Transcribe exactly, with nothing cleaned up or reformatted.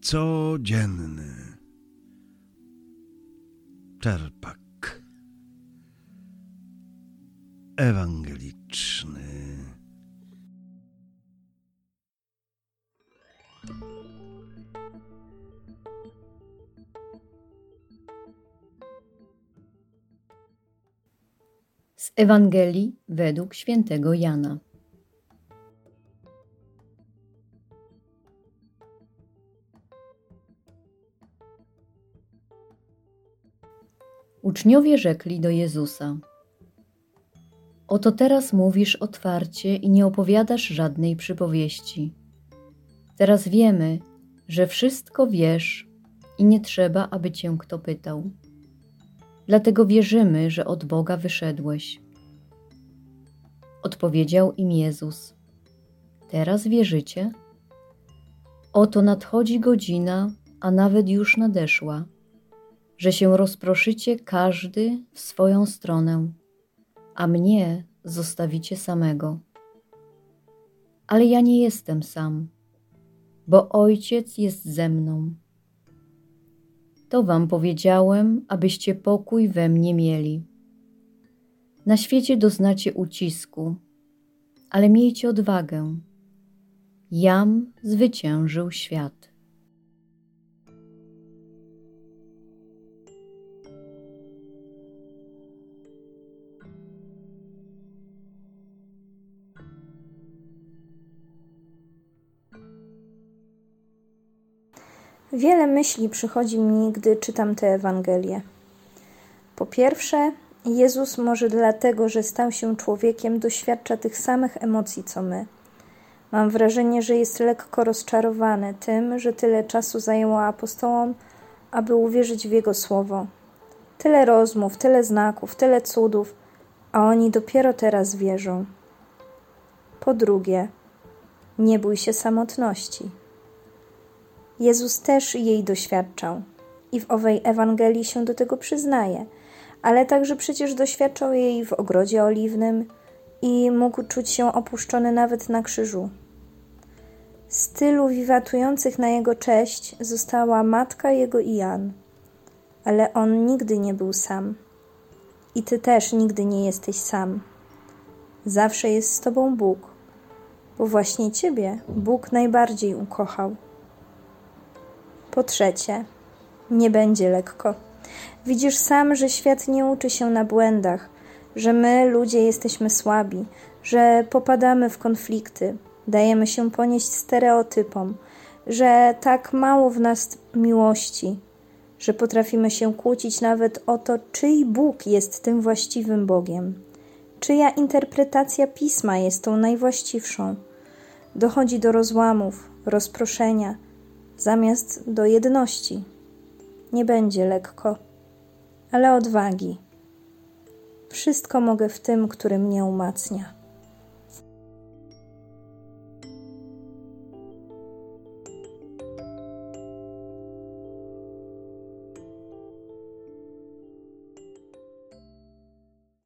codzienny czerpak ewangeliczny. Z Ewangelii według świętego Jana. Uczniowie rzekli do Jezusa: Oto teraz mówisz otwarcie i nie opowiadasz żadnej przypowieści. Teraz wiemy, że wszystko wiesz i nie trzeba, aby cię kto pytał. Dlatego wierzymy, że od Boga wyszedłeś. Odpowiedział im Jezus: Teraz wierzycie? Oto nadchodzi godzina, a nawet już nadeszła, że się rozproszycie każdy w swoją stronę, a mnie zostawicie samego. Ale ja nie jestem sam, bo Ojciec jest ze mną. To wam powiedziałem, abyście pokój we mnie mieli. Na świecie doznacie ucisku, ale miejcie odwagę. Jam zwyciężył świat. Wiele myśli przychodzi mi, gdy czytam tę Ewangelię. Po pierwsze, Jezus może dlatego, że stał się człowiekiem, doświadcza tych samych emocji co my. Mam wrażenie, że jest lekko rozczarowany tym, że tyle czasu zajęło apostołom, aby uwierzyć w Jego słowo. Tyle rozmów, tyle znaków, tyle cudów, a oni dopiero teraz wierzą. Po drugie, nie bój się samotności. Jezus też jej doświadczał i w owej Ewangelii się do tego przyznaje, ale także przecież doświadczał jej w ogrodzie oliwnym i mógł czuć się opuszczony nawet na krzyżu. Z tylu wiwatujących na jego cześć została matka jego i Jan, ale on nigdy nie był sam. I ty też nigdy nie jesteś sam. Zawsze jest z tobą Bóg, bo właśnie ciebie Bóg najbardziej ukochał. Po trzecie, nie będzie lekko. Widzisz sam, że świat nie uczy się na błędach, że my, ludzie, jesteśmy słabi, że popadamy w konflikty, dajemy się ponieść stereotypom, że tak mało w nas miłości, że potrafimy się kłócić nawet o to, czyj Bóg jest tym właściwym Bogiem, czyja interpretacja Pisma jest tą najwłaściwszą. Dochodzi do rozłamów, rozproszenia, zamiast do jedności. Nie będzie lekko, ale odwagi. Wszystko mogę w tym, który mnie umacnia.